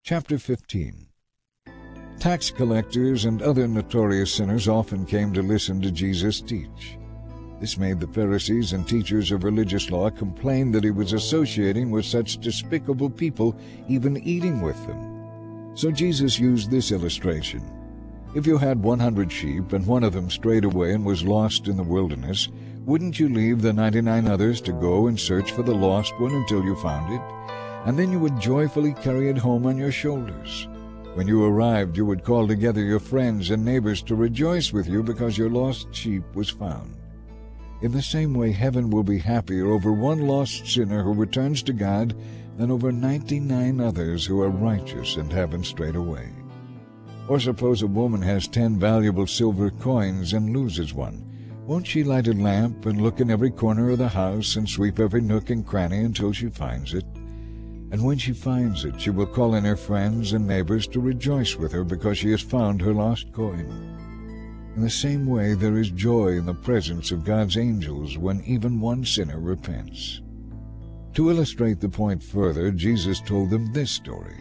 Chapter 15. Tax collectors and other notorious sinners often came to listen to Jesus teach. This made the Pharisees and teachers of religious law complain that he was associating with such despicable people, even eating with them. So Jesus used this illustration. If you had 100 sheep and one of them strayed away and was lost in the wilderness, wouldn't you leave the 99 others to go and search for the lost one until you found it? And then you would joyfully carry it home on your shoulders. When you arrived, you would call together your friends and neighbors to rejoice with you because your lost sheep was found. In the same way, heaven will be happier over one lost sinner who returns to God than over 99 others who are righteous and haven't strayed away. Or suppose a woman has 10 valuable silver coins and loses one. Won't she light a lamp and look in every corner of the house and sweep every nook and cranny until she finds it? And when she finds it, she will call in her friends and neighbors to rejoice with her because she has found her lost coin. In the same way, there is joy in the presence of God's angels when even one sinner repents. To illustrate the point further, Jesus told them this story.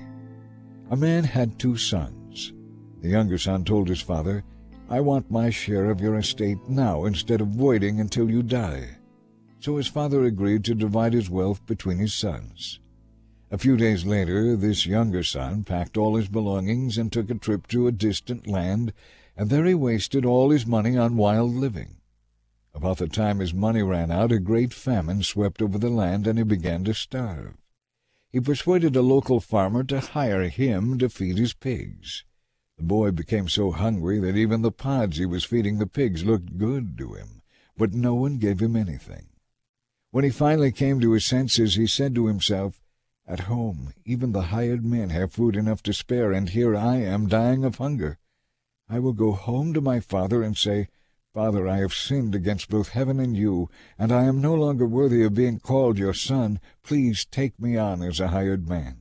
A man had 2 sons. The younger son told his father, "I want my share of your estate now instead of waiting until you die." So his father agreed to divide his wealth between his sons. A few days later, this younger son packed all his belongings and took a trip to a distant land, and there he wasted all his money on wild living. About the time his money ran out, a great famine swept over the land, and he began to starve. He persuaded a local farmer to hire him to feed his pigs. The boy became so hungry that even the pods he was feeding the pigs looked good to him, but no one gave him anything. When he finally came to his senses, he said to himself, "At home, even the hired men have food enough to spare, and here I am dying of hunger. I will go home to my father and say, 'Father, I have sinned against both heaven and you, and I am no longer worthy of being called your son. Please take me on as a hired man.'"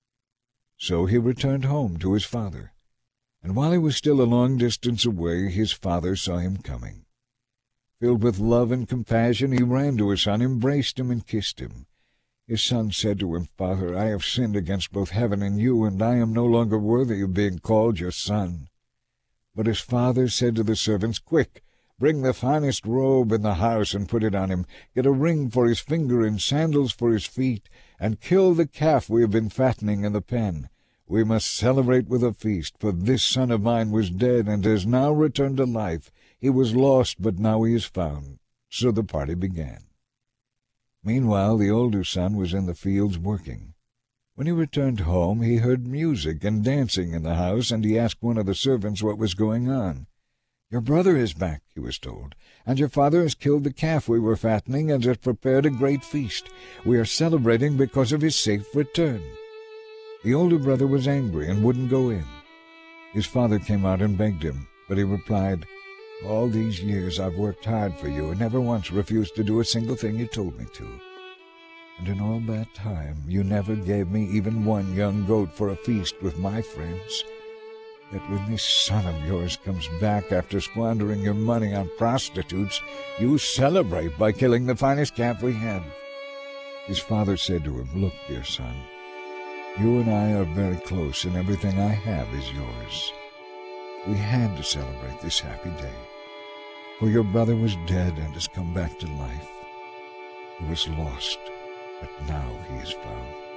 So he returned home to his father. And while he was still a long distance away, his father saw him coming. Filled with love and compassion, he ran to his son, embraced him, and kissed him. His son said to him, "Father, I have sinned against both heaven and you, and I am no longer worthy of being called your son." But his father said to the servants, "Quick, bring the finest robe in the house and put it on him. Get a ring for his finger and sandals for his feet, and kill the calf we have been fattening in the pen. We must celebrate with a feast, for this son of mine was dead and has now returned to life. He was lost, but now he is found." So the party began. Meanwhile, the older son was in the fields working. When he returned home, he heard music and dancing in the house, and he asked one of the servants what was going on. "Your brother is back," he was told, "and your father has killed the calf we were fattening and has prepared a great feast. We are celebrating because of his safe return." The older brother was angry and wouldn't go in. His father came out and begged him, but he replied, "All these years I've worked hard for you and never once refused to do a single thing you told me to. And in all that time you never gave me even one young goat for a feast with my friends. Yet when this son of yours comes back after squandering your money on prostitutes, you celebrate by killing the finest calf we have." His father said to him, "Look, dear son, you and I are very close, and everything I have is yours. We had to celebrate this happy day, for your brother was dead and has come back to life. He was lost, but now he is found."